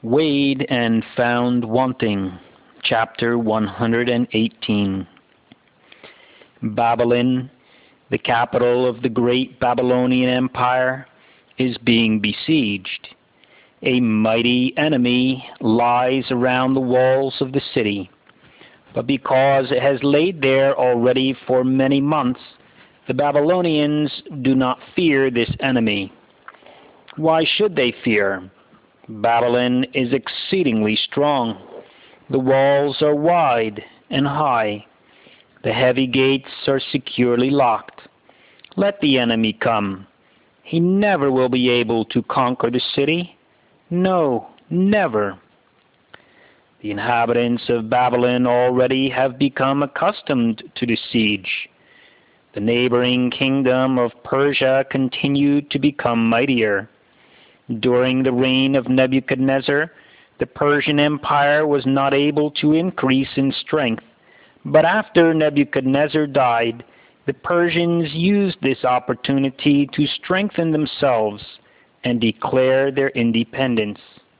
Weighed and Found Wanting, Chapter 118. Babylon, the capital of the great Babylonian Empire, is being besieged. A mighty enemy lies around the walls of the city, but because it has laid there already for many months, the Babylonians do not fear this enemy. Why should they fear? Babylon is exceedingly strong. The walls are wide and high. The heavy gates are securely locked. Let the enemy come. He never will be able to conquer the city. No, never. The inhabitants of Babylon already have become accustomed to the siege. The neighboring kingdom of Persia continued to become mightier. During the reign of Nebuchadnezzar, the Persian Empire was not able to increase in strength, but after Nebuchadnezzar died, the Persians used this opportunity to strengthen themselves and declare their independence.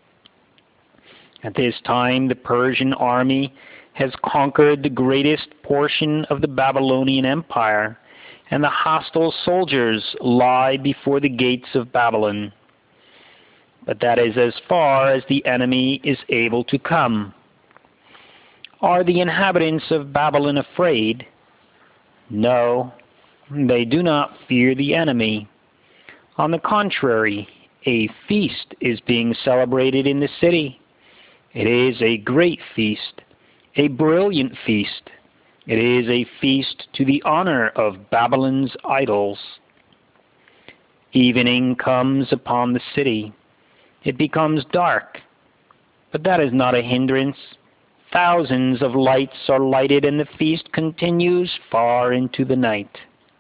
At this time, the Persian army has conquered the greatest portion of the Babylonian Empire, and the hostile soldiers lie before the gates of Babylon. But that is as far as the enemy is able to come. Are the inhabitants of Babylon afraid? No, they do not fear the enemy. On the contrary, a feast is being celebrated in the city. It is a great feast, a brilliant feast. It is a feast to the honor of Babylon's idols. Evening comes upon the city. It becomes dark, but that is not a hindrance. Thousands of lights are lighted and the feast continues far into the night.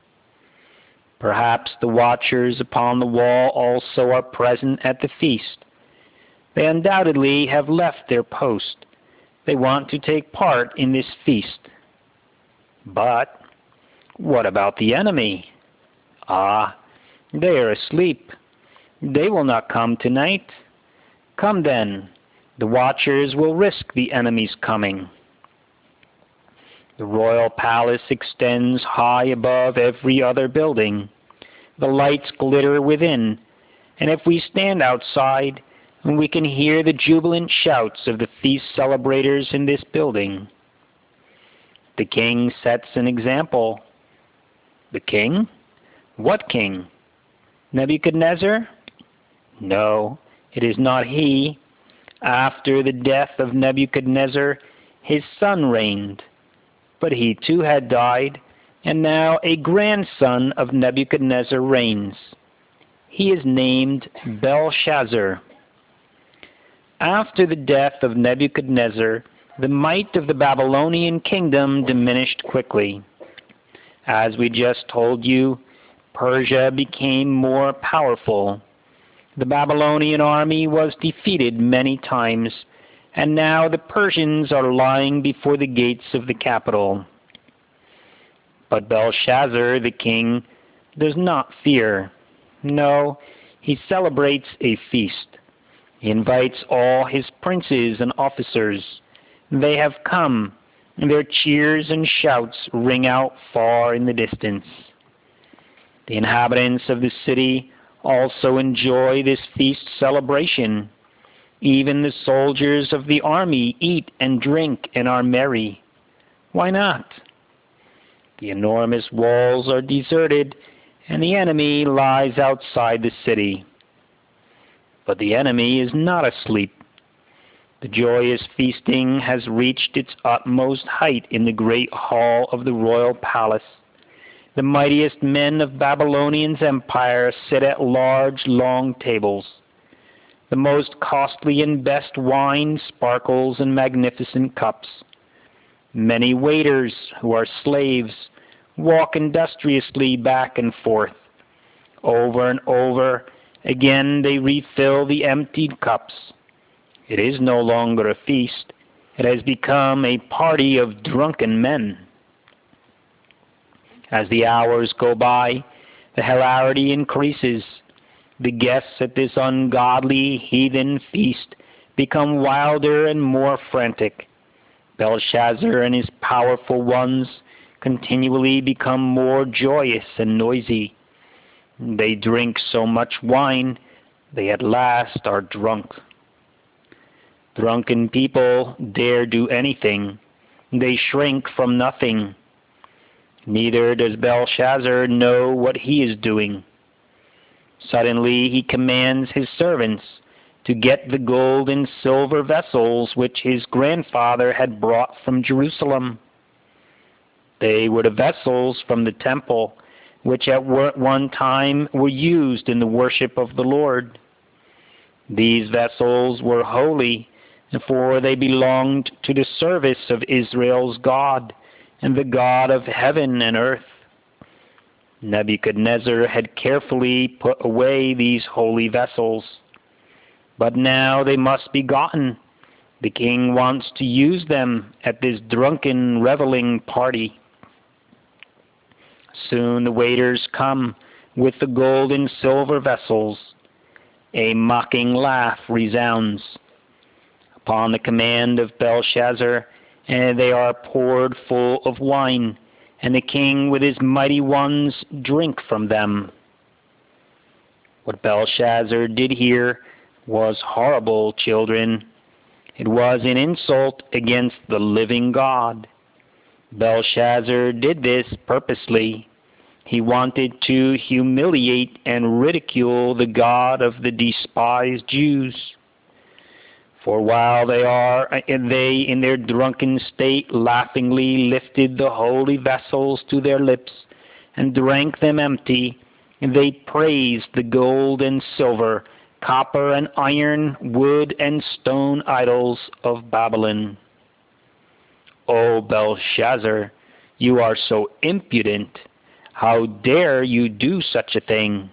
Perhaps the watchers upon the wall also are present at the feast. They undoubtedly have left their post. They want to take part in this feast. But what about the enemy? They are asleep. They will not come tonight. Come then, the watchers will risk the enemy's coming. The royal palace extends high above every other building. The lights glitter within, and if we stand outside, we can hear the jubilant shouts of the feast celebrators in this building. The king sets an example. The king? What king? Nebuchadnezzar? No, it is not he. After the death of Nebuchadnezzar, his son reigned. But he too had died, and now a grandson of Nebuchadnezzar reigns. He is named Belshazzar. After the death of Nebuchadnezzar, the might of the Babylonian kingdom diminished quickly. As we just told you, Persia became more powerful. The Babylonian army was defeated many times, and now the Persians are lying before the gates of the capital. But Belshazzar, the king, does not fear. No, he celebrates a feast. He invites all his princes and officers. They have come, and their cheers and shouts ring out far in the distance. The inhabitants of the city also enjoy this feast celebration. Even the soldiers of the army eat and drink and are merry. Why not? The enormous walls are deserted, and the enemy lies outside the city. But the enemy is not asleep. The joyous feasting has reached its utmost height in the great hall of the royal palace. The mightiest men of Babylonian's empire sit at large, long tables. The most costly and best wine sparkles in magnificent cups. Many waiters, who are slaves, walk industriously back and forth. Over and over again they refill the emptied cups. It is no longer a feast. It has become a party of drunken men. As the hours go by, the hilarity increases. The guests at this ungodly heathen feast become wilder and more frantic. Belshazzar and his powerful ones continually become more joyous and noisy. They drink so much wine, they at last are drunk. Drunken people dare do anything. They shrink from nothing. Neither does Belshazzar know what he is doing. Suddenly he commands his servants to get the gold and silver vessels which his grandfather had brought from Jerusalem. They were the vessels from the temple, which at one time were used in the worship of the Lord. These vessels were holy, for they belonged to the service of Israel's God, and the God of heaven and earth. Nebuchadnezzar had carefully put away these holy vessels, but now they must be gotten. The king wants to use them at this drunken reveling party. Soon the waiters come with the gold and silver vessels. A mocking laugh resounds. Upon the command of Belshazzar, and they are poured full of wine, and the king with his mighty ones drink from them. What Belshazzar did here was horrible, children. It was an insult against the living God. Belshazzar did this purposely. He wanted to humiliate and ridicule the God of the despised Jews. For while they in their drunken state laughingly lifted the holy vessels to their lips and drank them empty, they praised the gold and silver, copper and iron, wood and stone idols of Babylon. O Belshazzar, you are so impudent. How dare you do such a thing?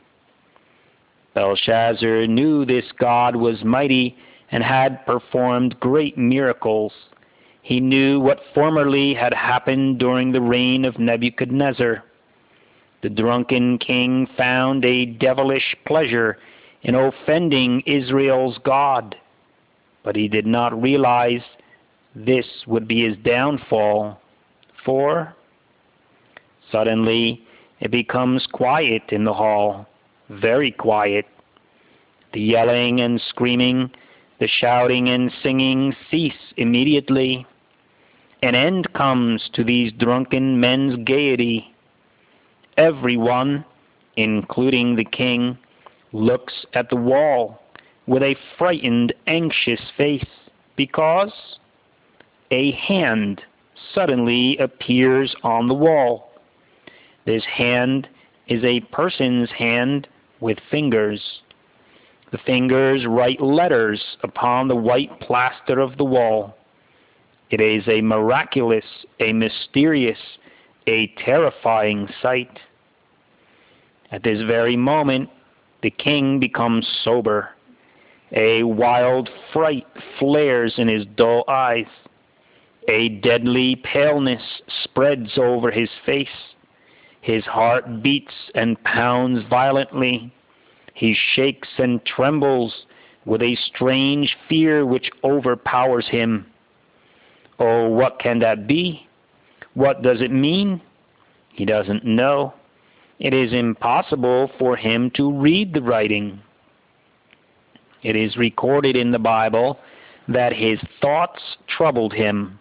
Belshazzar knew this God was mighty and had performed great miracles. He knew what formerly had happened during the reign of Nebuchadnezzar. The drunken king found a devilish pleasure in offending Israel's God, but he did not realize this would be his downfall, for suddenly it becomes quiet in the hall, very quiet. The yelling and screaming, the shouting and singing cease immediately. An end comes to these drunken men's gaiety. Everyone, including the king, looks at the wall with a frightened, anxious face, because a hand suddenly appears on the wall. This hand is a person's hand with fingers. The fingers write letters upon the white plaster of the wall. It is a miraculous, a mysterious, a terrifying sight. At this very moment, the king becomes sober. A wild fright flares in his dull eyes. A deadly paleness spreads over his face. His heart beats and pounds violently. He shakes and trembles with a strange fear which overpowers him. Oh, what can that be? What does it mean? He doesn't know. It is impossible for him to read the writing. It is recorded in the Bible that his thoughts troubled him.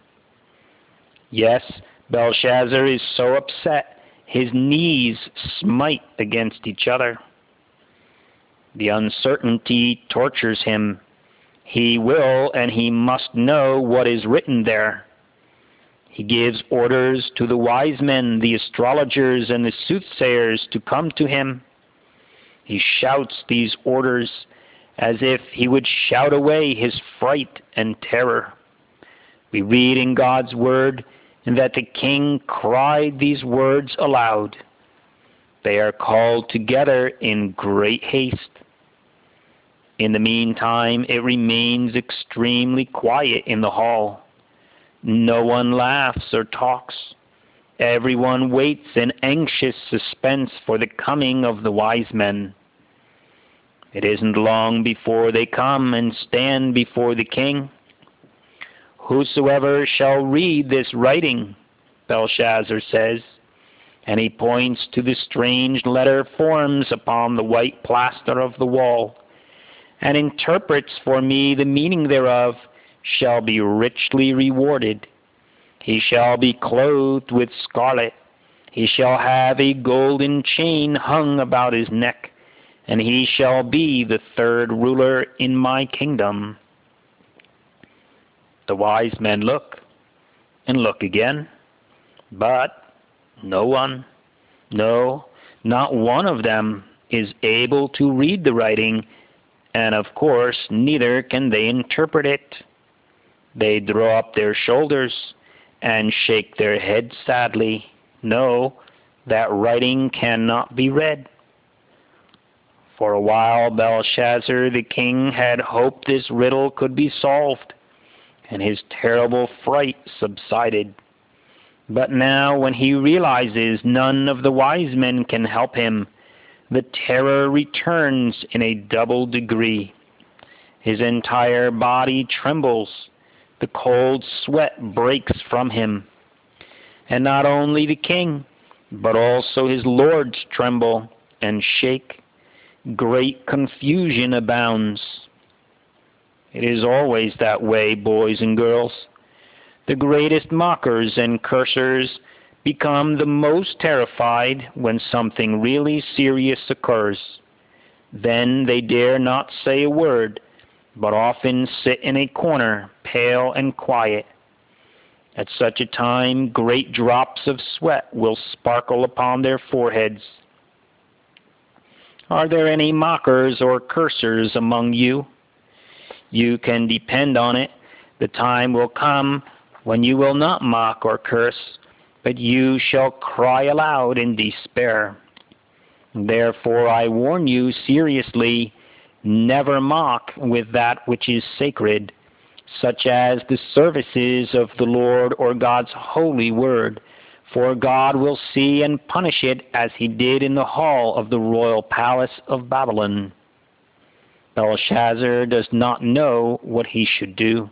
Yes, Belshazzar is so upset, his knees smite against each other. The uncertainty tortures him. He will and he must know what is written there. He gives orders to the wise men, the astrologers, and the soothsayers to come to him. He shouts these orders as if he would shout away his fright and terror. We read in God's word that the king cried these words aloud. They are called together in great haste. In the meantime, it remains extremely quiet in the hall. No one laughs or talks. Everyone waits in anxious suspense for the coming of the wise men. It isn't long before they come and stand before the king. Whosoever shall read this writing, Belshazzar says, and he points to the strange letter forms upon the white plaster of the wall, and interprets for me the meaning thereof, shall be richly rewarded. He shall be clothed with scarlet. He shall have a golden chain hung about his neck, and he shall be the third ruler in my kingdom. The wise men look and look again, but no one, no, not one of them is able to read the writing, and of course neither can they interpret it. They draw up their shoulders and shake their heads sadly. No, that writing cannot be read. For a while Belshazzar the king had hoped this riddle could be solved, and his terrible fright subsided. But now, when he realizes none of the wise men can help him, the terror returns in a double degree. His entire body trembles. The cold sweat breaks from him. And not only the king, but also his lords tremble and shake. Great confusion abounds. It is always that way, boys and girls. The greatest mockers and cursers become the most terrified when something really serious occurs. Then they dare not say a word, but often sit in a corner, pale and quiet. At such a time, great drops of sweat will sparkle upon their foreheads. Are there any mockers or cursers among you? You can depend on it. The time will come when you will not mock or curse, but you shall cry aloud in despair. Therefore I warn you seriously, never mock with that which is sacred, such as the services of the Lord or God's holy word, for God will see and punish it as he did in the hall of the royal palace of Babylon. Belshazzar does not know what he should do.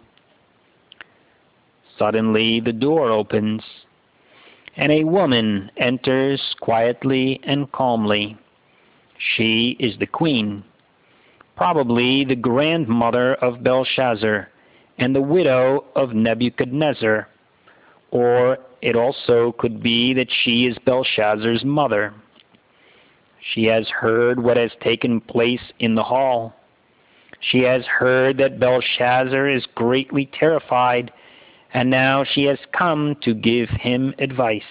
Suddenly the door opens, and a woman enters quietly and calmly. She is the queen, probably the grandmother of Belshazzar and the widow of Nebuchadnezzar, or it also could be that she is Belshazzar's mother. She has heard what has taken place in the hall. She has heard that Belshazzar is greatly terrified, and now she has come to give him advice.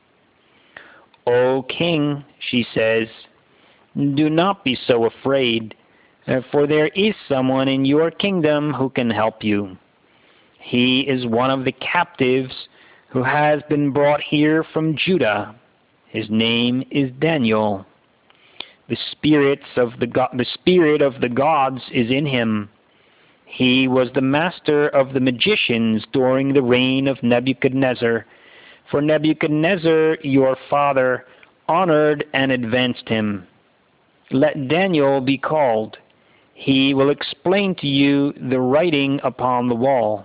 "O king," she says, "do not be so afraid, for there is someone in your kingdom who can help you. He is one of the captives who has been brought here from Judah. His name is Daniel. The spirit of the gods is in him. He was the master of the magicians during the reign of Nebuchadnezzar, for Nebuchadnezzar, your father, honored and advanced him. Let Daniel be called. He will explain to you the writing upon the wall."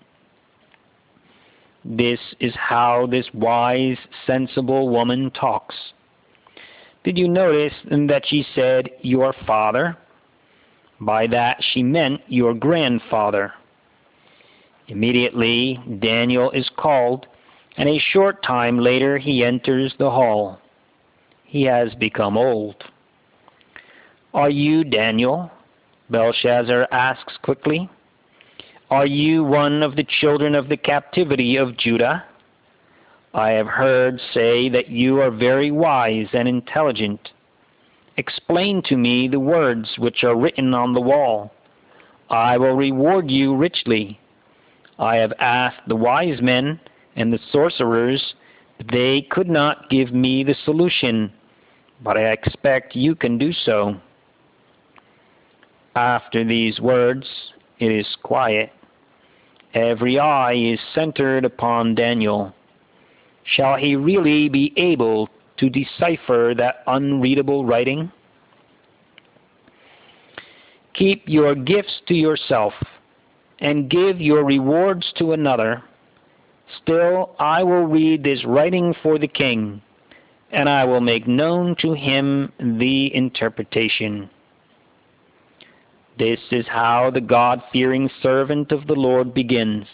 This is how this wise, sensible woman talks. Did you notice that she said, "your father"? By that she meant your grandfather. Immediately Daniel is called, and a short time later he enters the hall. He has become old. "Are you Daniel?" Belshazzar asks quickly. "Are you one of the children of the captivity of Judah? I have heard say that you are very wise and intelligent. Explain to me the words which are written on the wall. I will reward you richly. I have asked the wise men and the sorcerers, but they could not give me the solution, but I expect you can do so." After these words, it is quiet. Every eye is centered upon Daniel. Shall he really be able to decipher that unreadable writing? Keep your gifts to yourself, and give your rewards to another. Still I will read this writing for the king, and I will make known to him the interpretation. This is how the God-fearing servant of the Lord begins.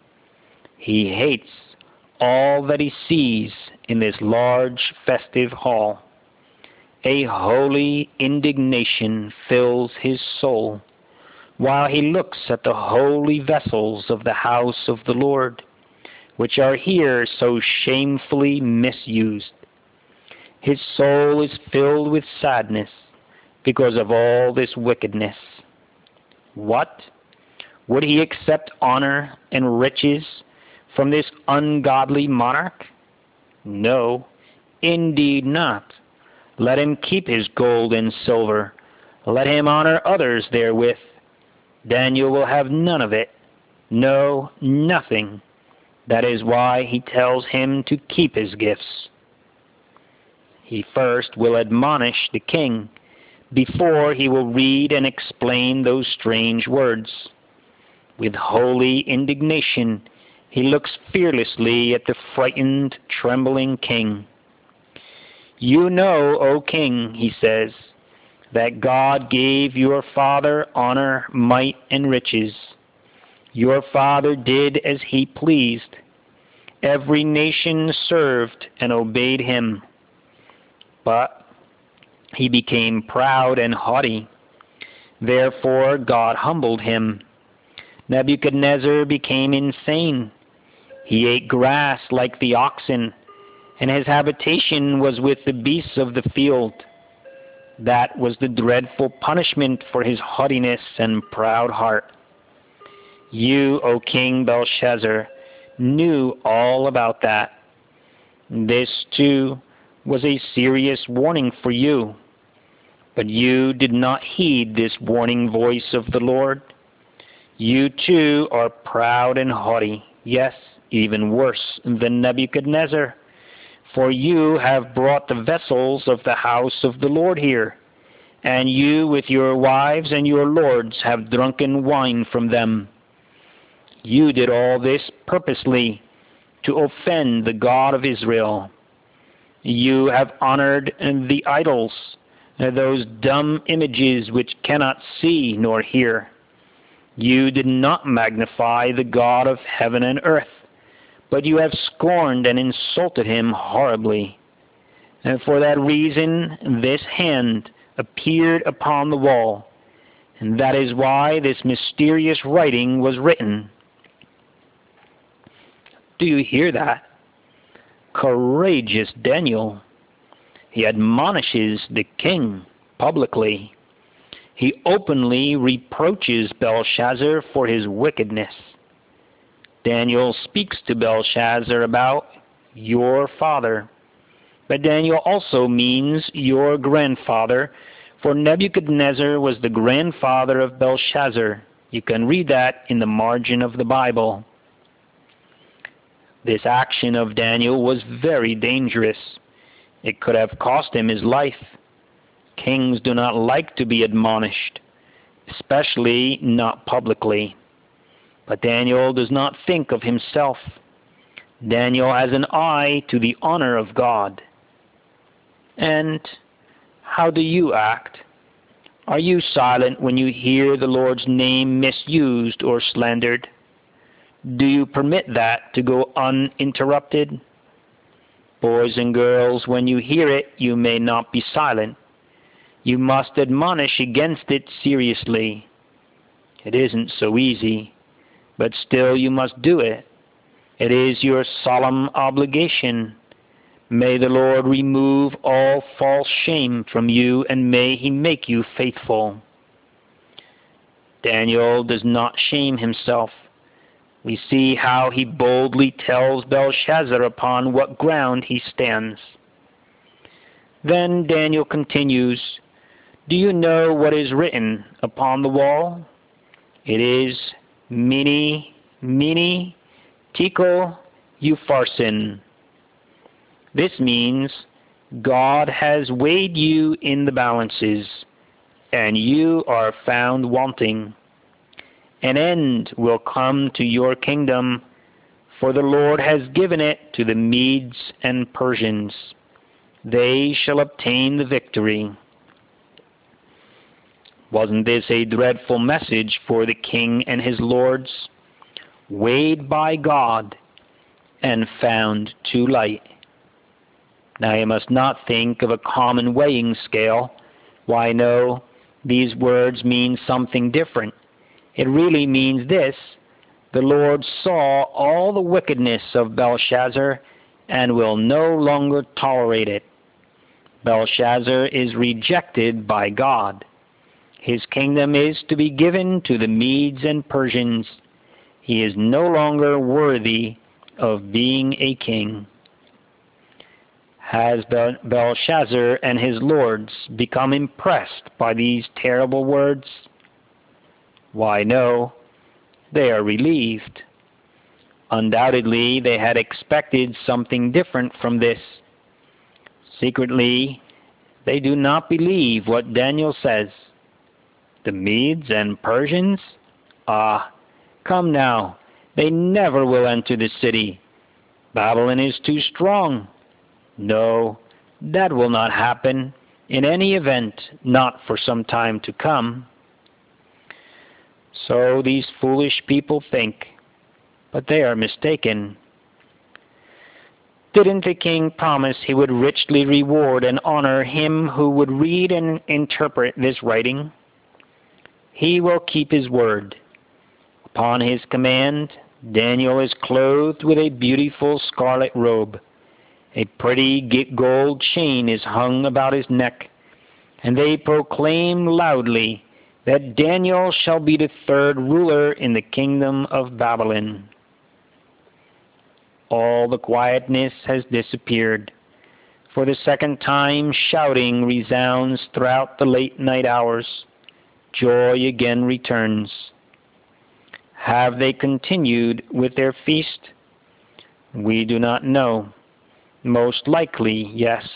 He hates all that he sees in this large festive hall. A holy indignation fills his soul, while he looks at the holy vessels of the house of the Lord, which are here so shamefully misused. His soul is filled with sadness because of all this wickedness. What? Would he accept honor and riches from this ungodly monarch? No, indeed not. Let him keep his gold and silver. Let him honor others therewith. Daniel will have none of it. No, nothing. That is why he tells him to keep his gifts. He first will admonish the king before he will read and explain those strange words. With holy indignation, he looks fearlessly at the frightened, trembling king. You know, O king, he says, that God gave your father honor, might, and riches. Your father did as he pleased. Every nation served and obeyed him. But he became proud and haughty. Therefore God humbled him. Nebuchadnezzar became insane. He ate grass like the oxen, and his habitation was with the beasts of the field. That was the dreadful punishment for his haughtiness and proud heart. You, O King Belshazzar, knew all about that. This, too, was a serious warning for you. But you did not heed this warning voice of the Lord. You, too, are proud and haughty, yes, even worse than Nebuchadnezzar. For you have brought the vessels of the house of the Lord here, and you with your wives and your lords have drunken wine from them. You did all this purposely to offend the God of Israel. You have honored the idols, those dumb images which cannot see nor hear. You did not magnify the God of heaven and earth, but you have scorned and insulted him horribly. And for that reason this hand appeared upon the wall, and that is why this mysterious writing was written. Do you hear that? Courageous Daniel. He admonishes the king publicly. He openly reproaches Belshazzar for his wickedness. Daniel speaks to Belshazzar about your father. But Daniel also means your grandfather, for Nebuchadnezzar was the grandfather of Belshazzar. You can read that in the margin of the Bible. This action of Daniel was very dangerous. It could have cost him his life. Kings do not like to be admonished, especially not publicly. But Daniel does not think of himself. Daniel has an eye to the honor of God. And how do you act? Are you silent when you hear the Lord's name misused or slandered? Do you permit that to go uninterrupted? Boys and girls, when you hear it, you may not be silent. You must admonish against it seriously. It isn't so easy, but still you must do it. It is your solemn obligation. May the Lord remove all false shame from you, and may he make you faithful. Daniel does not shame himself. We see how he boldly tells Belshazzar upon what ground he stands. Then Daniel continues, do you know what is written upon the wall? It is Mene, Mene, Tekel, Upharsin. This means God has weighed you in the balances. and you are found wanting. An end will come to your kingdom, for the Lord has given it to the Medes and Persians. They shall obtain the victory. Wasn't this a dreadful message for the king and his lords? Weighed by God and found too light. Now you must not think of a common weighing scale. Why, no, these words mean something different. It really means this: the Lord saw all the wickedness of Belshazzar and will no longer tolerate it. Belshazzar is rejected by God. His kingdom is to be given to the Medes and Persians. He is no longer worthy of being a king. Has Belshazzar and his lords become impressed by these terrible words? Why, no, they are relieved. Undoubtedly, they had expected something different from this. Secretly, they do not believe what Daniel says. The Medes and Persians? Ah, come now, they never will enter the city. Babylon is too strong. No, that will not happen. In any event, not for some time to come. So these foolish people think, but they are mistaken. Didn't the king promise he would richly reward and honor him who would read and interpret this writing? He will keep his word. Upon his command, Daniel is clothed with a beautiful scarlet robe. A pretty gold chain is hung about his neck, and they proclaim loudly that Daniel shall be the third ruler in the kingdom of Babylon. All the quietness has disappeared. For the second time, shouting resounds throughout the late night hours. Joy again returns. Have they continued with their feast? We do not know. Most likely, yes.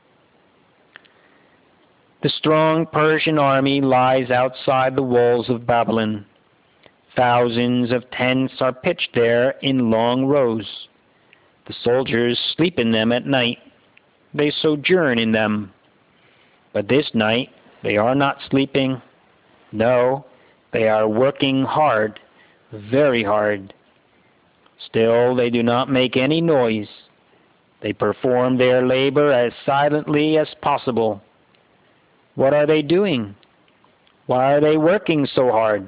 The strong Persian army lies outside the walls of Babylon. Thousands of tents are pitched there in long rows. The soldiers sleep in them at night. They sojourn in them. But this night they are not sleeping. No, they are working hard, very hard. Still, they do not make any noise. They perform their labor as silently as possible. What are they doing? Why are they working so hard?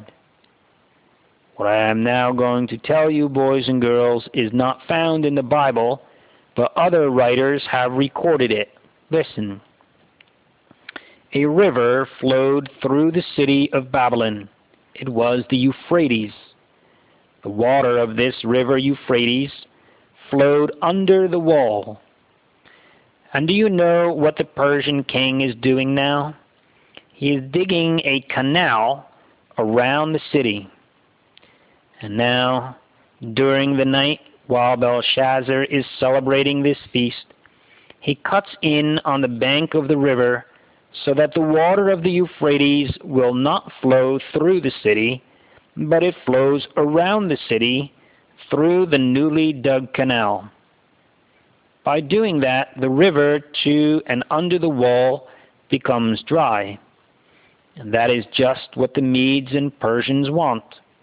What I am now going to tell you, boys and girls, is not found in the Bible, but other writers have recorded it. Listen. A river flowed through the city of Babylon. It was the Euphrates. The water of this river Euphrates flowed under the wall. And do you know what the Persian king is doing now? He is digging a canal around the city. And now, during the night, while Belshazzar is celebrating this feast, he cuts in on the bank of the river so that the water of the Euphrates will not flow through the city, but it flows around the city through the newly dug canal. By doing that, the river to and under the wall becomes dry. And that is just what the Medes and Persians want.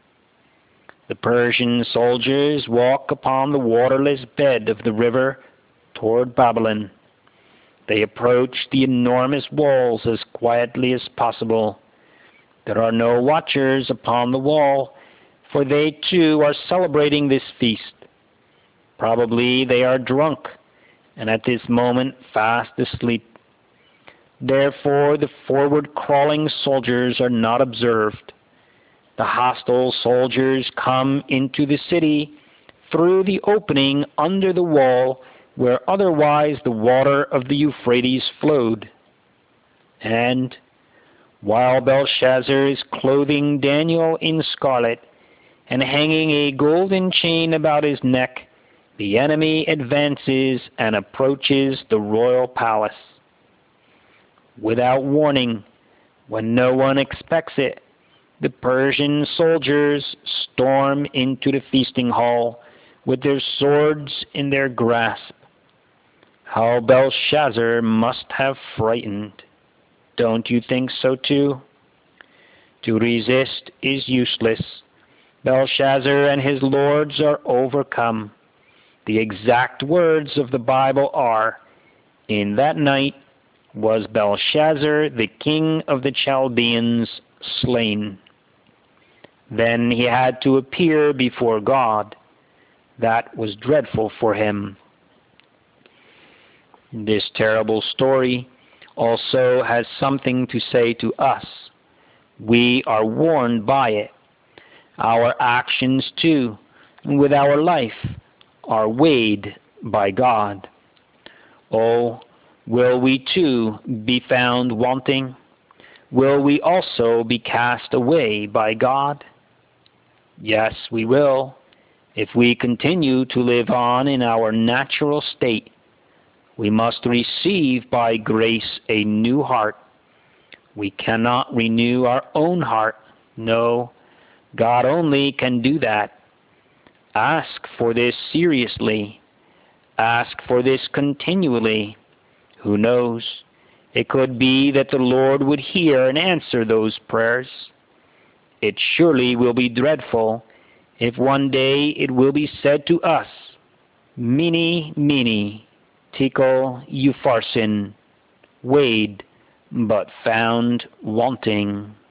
The Persian soldiers walk upon the waterless bed of the river toward Babylon. They approach the enormous walls as quietly as possible. There are no watchers upon the wall, for they too are celebrating this feast. Probably they are drunk, and at this moment fast asleep. Therefore the forward-crawling soldiers are not observed. The hostile soldiers come into the city through the opening under the wall where otherwise the water of the Euphrates flowed. And while Belshazzar is clothing Daniel in scarlet and hanging a golden chain about his neck, the enemy advances and approaches the royal palace. Without warning, When no one expects it, the Persian soldiers storm into the feasting hall with their swords in their grasp. How Belshazzar must have frightened. Don't you think so too? To resist is useless. Belshazzar and his lords are overcome. The exact words of the Bible are, "In that night was Belshazzar, the king of the Chaldeans, slain." Then he had to appear before God. That was dreadful for him. This terrible story also has something to say to us. We are warned by it. Our actions, too, with our life, are weighed by God. Oh, will we too be found wanting? Will we also be cast away by God? Yes, we will, if we continue to live on in our natural state. We must receive by grace a new heart. We cannot renew our own heart. No, God only can do that. Ask for this seriously. Ask for this continually. Who knows? It could be that the Lord would hear and answer those prayers. It surely will be dreadful if one day it will be said to us, "Mene, mene, tekel upharsin," weighed but found wanting.